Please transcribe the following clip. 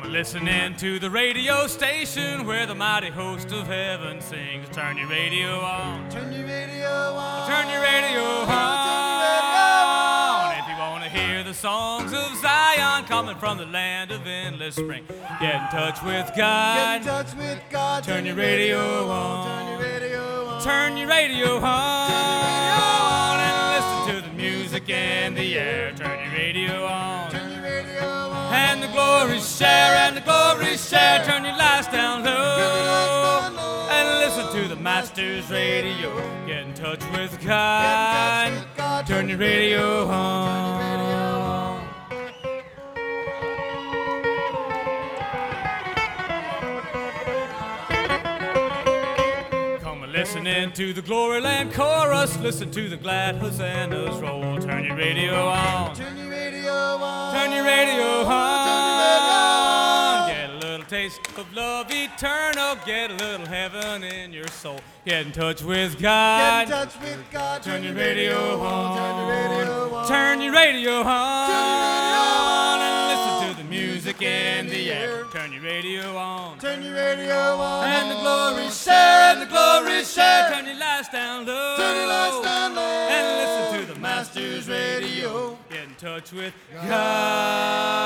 Come and listen in to the radio station where the mighty host of heaven sings. Turn your radio on. Turn your radio on. Turn your radio on. If you want to hear the songs of Zion coming from the land of endless spring, get in touch with God. Get in touch with God. Turn your radio on. Turn your radio on. Turn your radio on. Turn your radio on. And listen to the music in the air. Turn your radio on. Turn your radio on. And the glory share, and the glory share. Turn your lights down low. And listen to the Master's radio. Get in touch with God. Turn your radio on. Come and listen in to the Gloryland chorus. Listen to the glad hosannas roll. Turn your radio on. Turn your radio on. Turn your radio on. Get a little taste of love eternal. Get a little heaven in your soul. Get in touch with God. Get in touch with God. Turn your radio on. Turn your radio on. Turn your radio on. Turn your radio on. And listen to the music in the air. Turn your radio on. Turn your radio on. And the glory share, and the glory share. Turn your lights down low. Turn your lights down low. And listen to the Master's radio. Get in touch with God.